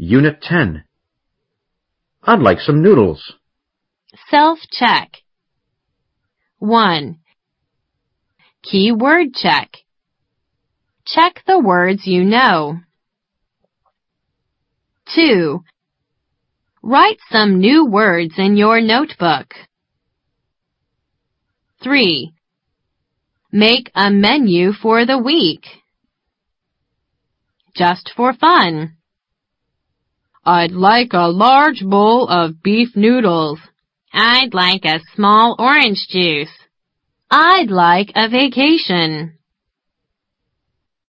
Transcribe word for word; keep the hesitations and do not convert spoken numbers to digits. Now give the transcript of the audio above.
Unit ten. I'd like some noodles. Self-check. one. Keyword check. Check the words you know. two. Write some new words in your notebook. three. Make a menu for the week. Just for fun. I'd like a large bowl of beef noodles. I'd like a small orange juice. I'd like a vacation.